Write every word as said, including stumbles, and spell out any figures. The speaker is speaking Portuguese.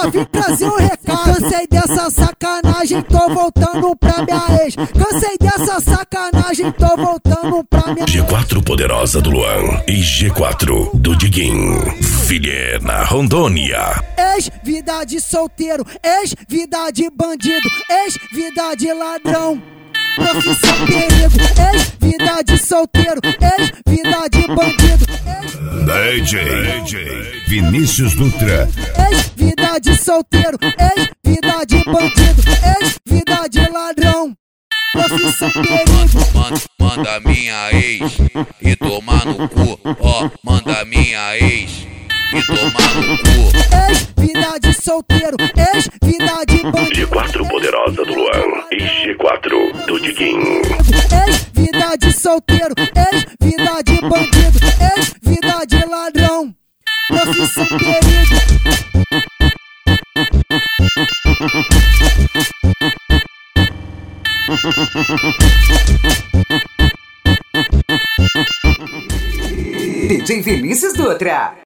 só vim trazer um recado. Cansei dessa sacanagem, tô voltando pra minha ex. Cansei dessa sacanagem, tô voltando pra minha G quatro Poderosa do Luan e G quatro do Diguinho. Vilhena, Rondônia. Ex-vida de solteiro, ex-vida de bandido, ex-vida de ladrão, profissão perigo. Ex-vida de solteiro, ex-vida de bandido, D J Vinícius Dutra. ex-vida de solteiro, ex-vida de bandido, ex-vida de ladrão, profissão perigo. Manda, manda minha ex e tomar no cu, ó, manda minha ex e tomar no cu. Ex-vida de solteiro, ex-vida de bandido. G quatro Poderosa do Luan e G quatro do Diguinho. Ex-vida de solteiro, ex-vida de bandido, ex-vida de ladrão, profissão perigo. D J Vinícius Dutra.